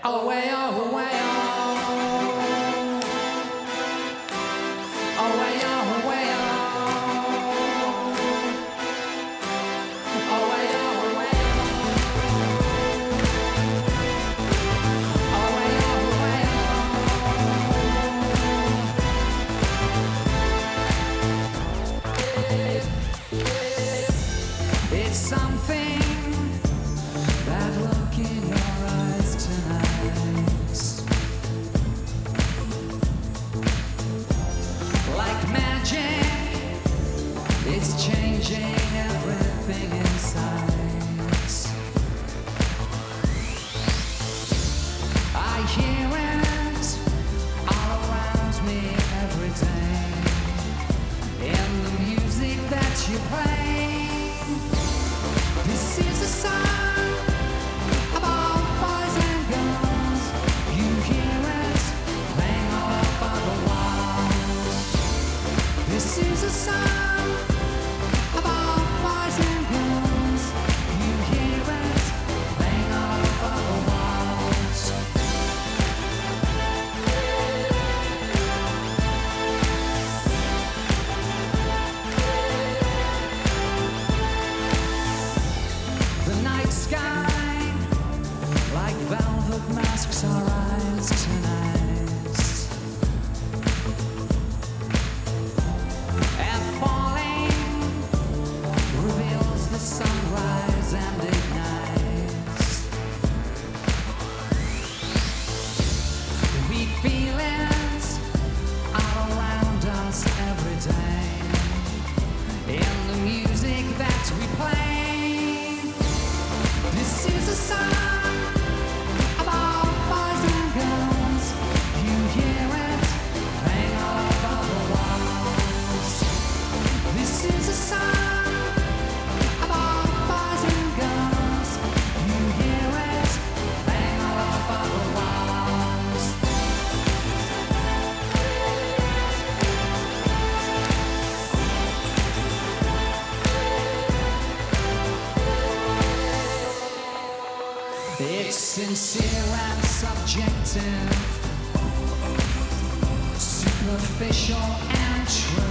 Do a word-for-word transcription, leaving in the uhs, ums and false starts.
Away, away, away, away, it's something, that look in your eyes tonight, like magic, it's changing everything inside. I hear it all around me every day, in the music that you play. This is a song about boys and girls. You hear it playing all over the walls. This is a song about boys and girls. You hear it playing all over the walls. The night sky, like velvet masks, our eyes tonight, and falling reveals the sunrise and ignites. We feel it all around us every day, in the music that we play. This is a song about boys and girls. You hear it playing all over the walls. This is a song about boys and girls. You hear it playing all over the walls. It's sincere and subjective, superficial and true.